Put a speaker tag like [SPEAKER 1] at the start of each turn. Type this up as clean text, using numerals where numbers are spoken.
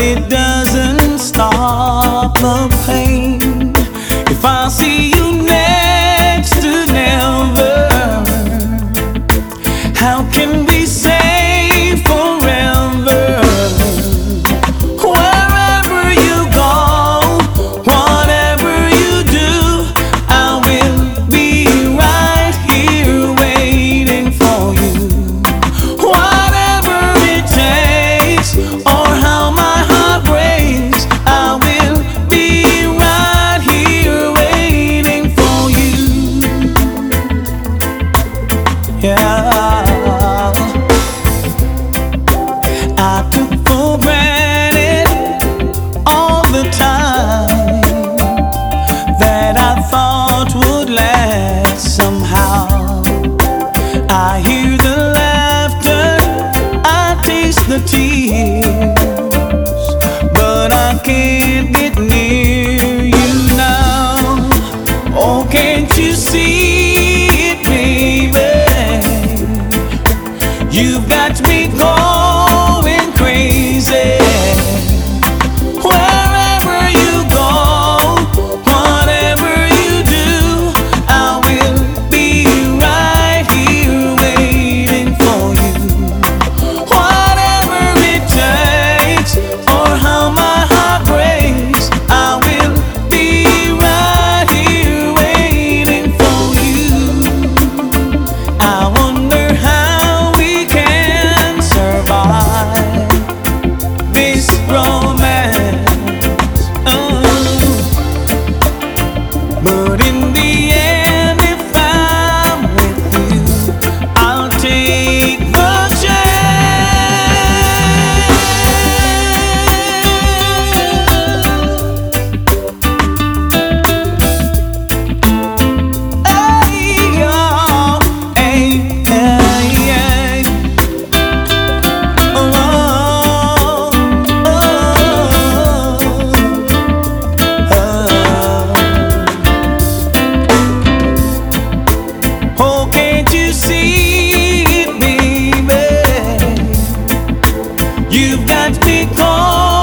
[SPEAKER 1] it doesn't stop the pain. If I see you next to never, how can we say forever? Wherever you go, whatever you do, I will be right here waiting for you. Whatever it takes, or how my heart breaks, I will be right here waiting for you. Yeah, I took for granted all the time that I thought would last somehow. I hear the laughter, I taste the tears, but I can't get near you now. Oh, can't you see it, baby? You've got me going crazy. Wherever you go, whatever you do, I will be right here waiting for you. Whatever it takes, or how my heart breaks, I will be right here waiting for you. I wonder how we can survive this romance. But in the end, if I'm with you, I'll take the chance. Hey, oh, hey, hey, hey. Oh, oh, oh, oh, can't you see it, baby? You've got me caught